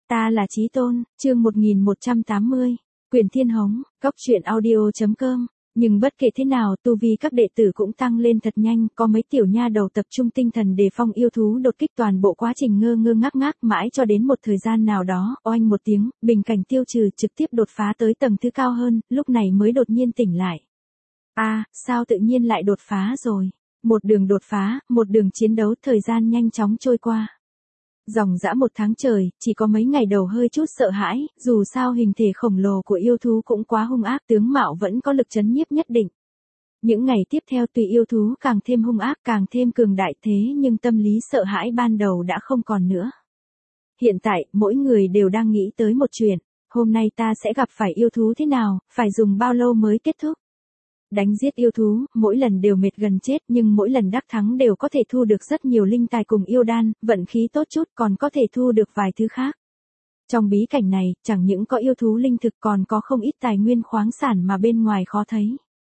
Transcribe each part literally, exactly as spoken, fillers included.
Ta là Chí Tôn, chương một nghìn một trăm tám mươi, Quyền Thiên Hống, Cốc truyện audio.com. Nhưng bất kể thế nào, tu vi các đệ tử cũng tăng lên thật nhanh, có mấy tiểu nha đầu tập trung tinh thần đề phong yêu thú đột kích, toàn bộ quá trình ngơ ngơ ngác ngác mãi cho đến một thời gian nào đó, oanh một tiếng, bình cảnh tiêu trừ, trực tiếp đột phá tới tầng thứ cao hơn, lúc này mới đột nhiên tỉnh lại. A, à, sao tự nhiên lại đột phá rồi? Một đường đột phá, một đường chiến đấu, thời gian nhanh chóng trôi qua. Dòng dã một tháng trời, chỉ có mấy ngày đầu hơi chút sợ hãi, dù sao hình thể khổng lồ của yêu thú cũng quá hung ác, tướng mạo vẫn có lực chấn nhiếp nhất định. Những ngày tiếp theo tùy yêu thú càng thêm hung ác, càng thêm cường đại, thế nhưng tâm lý sợ hãi ban đầu đã không còn nữa. Hiện tại, mỗi người đều đang nghĩ tới một chuyện, hôm nay ta sẽ gặp phải yêu thú thế nào, phải dùng bao lâu mới kết thúc. Đánh giết yêu thú, mỗi lần đều mệt gần chết, nhưng mỗi lần đắc thắng đều có thể thu được rất nhiều linh tài cùng yêu đan, vận khí tốt chút còn có thể thu được vài thứ khác. Trong bí cảnh này, chẳng những có yêu thú linh thực còn có không ít tài nguyên khoáng sản mà bên ngoài khó thấy.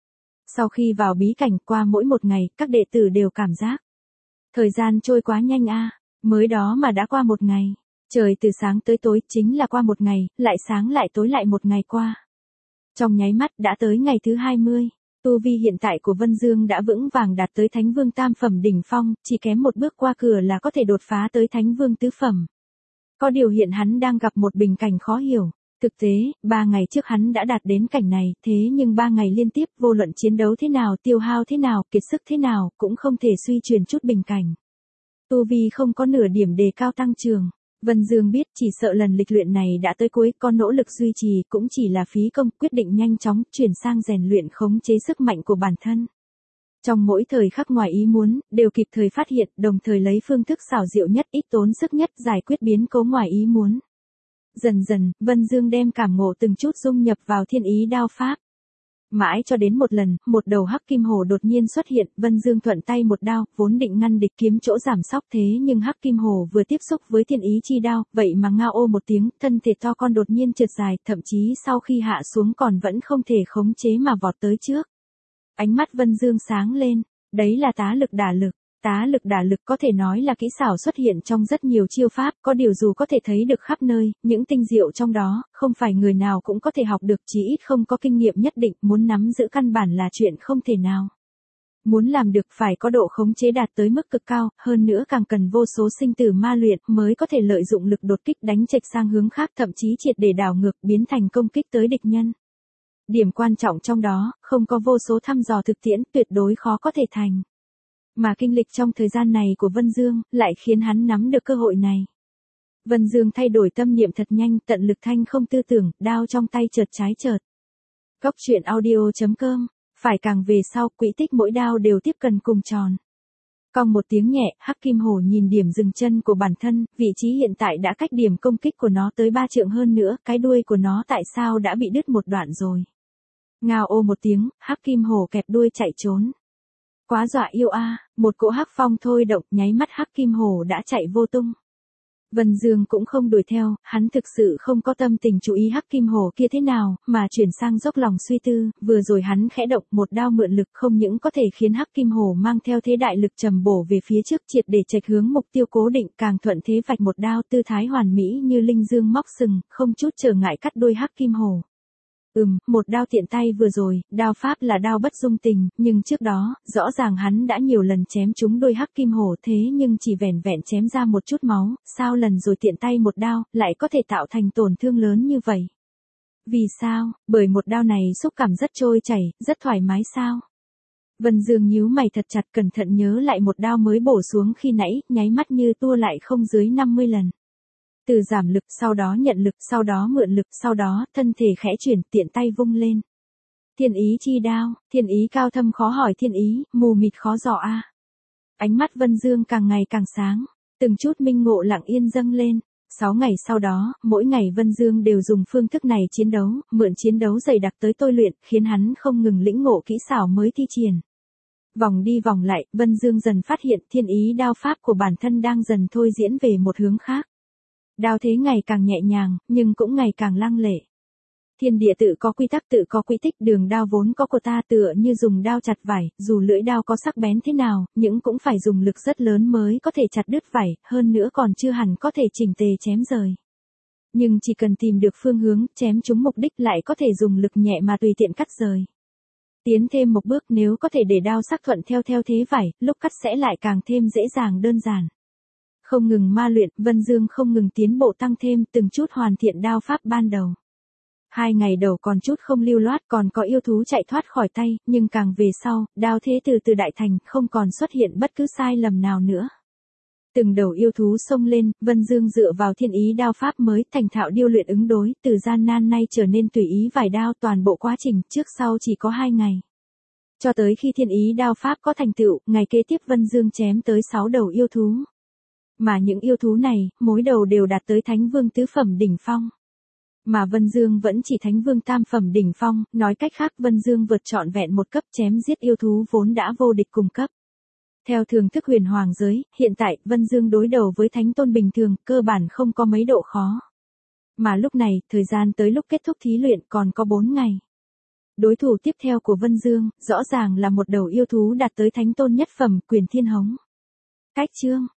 Sau khi vào bí cảnh, qua mỗi một ngày, các đệ tử đều cảm giác thời gian trôi quá nhanh a, à, mới đó mà đã qua một ngày. Trời từ sáng tới tối chính là qua một ngày, lại sáng lại tối lại một ngày qua. Trong nháy mắt đã tới ngày thứ hai mươi. Tu vi hiện tại của Vân Dương đã vững vàng đạt tới Thánh Vương tam phẩm đỉnh phong, chỉ kém một bước qua cửa là có thể đột phá tới Thánh Vương tứ phẩm. Có điều hiện hắn đang gặp một bình cảnh khó hiểu. Thực tế, ba ngày trước hắn đã đạt đến cảnh này, thế nhưng ba ngày liên tiếp, vô luận chiến đấu thế nào, tiêu hao thế nào, kiệt sức thế nào, cũng không thể suy chuyển chút bình cảnh. Tu vi không có nửa điểm đề cao tăng trưởng. Vân Dương biết chỉ sợ lần lịch luyện này đã tới cuối, có nỗ lực duy trì cũng chỉ là phí công, quyết định nhanh chóng chuyển sang rèn luyện khống chế sức mạnh của bản thân. Trong mỗi thời khắc ngoài ý muốn, đều kịp thời phát hiện, đồng thời lấy phương thức xảo diệu nhất, ít tốn sức nhất giải quyết biến cố ngoài ý muốn. Dần dần, Vân Dương đem cảm ngộ từng chút dung nhập vào thiên ý đao pháp. Mãi cho đến một lần, một đầu hắc kim hổ đột nhiên xuất hiện, Vân Dương thuận tay một đao, vốn định ngăn địch kiếm chỗ giảm sóc, thế nhưng hắc kim hổ vừa tiếp xúc với thiên ý chi đao, vậy mà ngao ô một tiếng, thân thể to con đột nhiên trượt dài, thậm chí sau khi hạ xuống còn vẫn không thể khống chế mà vọt tới trước. Ánh mắt Vân Dương sáng lên, đấy là tá lực đả lực. Tá lực đả lực có thể nói là kỹ xảo xuất hiện trong rất nhiều chiêu pháp, có điều dù có thể thấy được khắp nơi, những tinh diệu trong đó, không phải người nào cũng có thể học được, chí ít không có kinh nghiệm nhất định, muốn nắm giữ căn bản là chuyện không thể nào. Muốn làm được phải có độ khống chế đạt tới mức cực cao, hơn nữa càng cần vô số sinh tử ma luyện mới có thể lợi dụng lực đột kích đánh chệch sang hướng khác, thậm chí triệt để đảo ngược biến thành công kích tới địch nhân. Điểm quan trọng trong đó, không có vô số thăm dò thực tiễn, tuyệt đối khó có thể thành. Mà kinh lịch trong thời gian này của Vân Dương, lại khiến hắn nắm được cơ hội này. Vân Dương thay đổi tâm niệm thật nhanh, tận lực thanh không tư tưởng, đao trong tay chợt trái chợt. Cốc truyện audio.com, phải càng về sau, quỹ tích mỗi đao đều tiếp cần cùng tròn. Cong một tiếng nhẹ, hắc kim hổ nhìn điểm dừng chân của bản thân, vị trí hiện tại đã cách điểm công kích của nó tới ba trượng hơn nữa, cái đuôi của nó tại sao đã bị đứt một đoạn rồi. Ngao ô một tiếng, hắc kim hổ kẹp đuôi chạy trốn. Quá dọa yêu a, à, một cỗ hắc phong thôi động, nháy mắt hắc kim hổ đã chạy vô tung. Vân Dương cũng không đuổi theo, hắn thực sự không có tâm tình chú ý hắc kim hổ kia thế nào, mà chuyển sang dốc lòng suy tư, vừa rồi hắn khẽ động một đao mượn lực không những có thể khiến hắc kim hổ mang theo thế đại lực trầm bổ về phía trước, triệt để chệch hướng mục tiêu cố định, càng thuận thế vạch một đao, tư thái hoàn mỹ như linh dương móc sừng, không chút trở ngại cắt đuôi hắc kim hổ. Ừm, một đao tiện tay vừa rồi, đao pháp là đao bất dung tình, nhưng trước đó, rõ ràng hắn đã nhiều lần chém trúng đuôi hắc kim hổ, thế nhưng chỉ vẻn vẹn chém ra một chút máu, sao lần rồi tiện tay một đao, lại có thể tạo thành tổn thương lớn như vậy? Vì sao? Bởi một đao này xúc cảm rất trôi chảy, rất thoải mái sao? Vân Dương nhíu mày thật chặt, cẩn thận nhớ lại một đao mới bổ xuống khi nãy, nháy mắt như tua lại không dưới năm mươi lần. Từ giảm lực, sau đó nhận lực, sau đó mượn lực, sau đó, thân thể khẽ chuyển, tiện tay vung lên. Thiên ý chi đao, thiên ý cao thâm khó hỏi, thiên ý, mù mịt khó dò a. À. Ánh mắt Vân Dương càng ngày càng sáng, từng chút minh ngộ lặng yên dâng lên. Sáu ngày sau đó, mỗi ngày Vân Dương đều dùng phương thức này chiến đấu, mượn chiến đấu dày đặc tới tôi luyện, khiến hắn không ngừng lĩnh ngộ kỹ xảo mới thi triển. Vòng đi vòng lại, Vân Dương dần phát hiện thiên ý đao pháp của bản thân đang dần thôi diễn về một hướng khác. Đao thế ngày càng nhẹ nhàng, nhưng cũng ngày càng lăng lệ. Thiên địa tự có quy tắc, tự có quy tích, đường đao vốn có của ta tựa như dùng đao chặt vải, dù lưỡi đao có sắc bén thế nào, nhưng cũng phải dùng lực rất lớn mới có thể chặt đứt vải, hơn nữa còn chưa hẳn có thể chỉnh tề chém rời. Nhưng chỉ cần tìm được phương hướng, chém trúng mục đích lại có thể dùng lực nhẹ mà tùy tiện cắt rời. Tiến thêm một bước nếu có thể để đao sắc thuận theo theo thế vải, lúc cắt sẽ lại càng thêm dễ dàng đơn giản. Không ngừng ma luyện, Vân Dương không ngừng tiến bộ tăng thêm từng chút hoàn thiện đao pháp ban đầu. Hai ngày đầu còn chút không lưu loát còn có yêu thú chạy thoát khỏi tay, nhưng càng về sau, đao thế từ từ đại thành, không còn xuất hiện bất cứ sai lầm nào nữa. Từng đầu yêu thú xông lên, Vân Dương dựa vào thiên ý đao pháp mới thành thạo điêu luyện ứng đối, từ gian nan nay trở nên tùy ý vài đao, toàn bộ quá trình trước sau chỉ có hai ngày. Cho tới khi thiên ý đao pháp có thành tựu, ngày kế tiếp Vân Dương chém tới sáu đầu yêu thú. Mà những yêu thú này, mỗi đầu đều đạt tới Thánh Vương tứ phẩm đỉnh phong. Mà Vân Dương vẫn chỉ Thánh Vương tam phẩm đỉnh phong, nói cách khác Vân Dương vượt trọn vẹn một cấp chém giết yêu thú vốn đã vô địch cùng cấp. Theo thường thức huyền hoàng giới, hiện tại Vân Dương đối đầu với thánh tôn bình thường, cơ bản không có mấy độ khó. Mà lúc này, thời gian tới lúc kết thúc thí luyện còn có bốn ngày. Đối thủ tiếp theo của Vân Dương, rõ ràng là một đầu yêu thú đạt tới thánh tôn nhất phẩm, Quyền Thiên Hống. Cách chương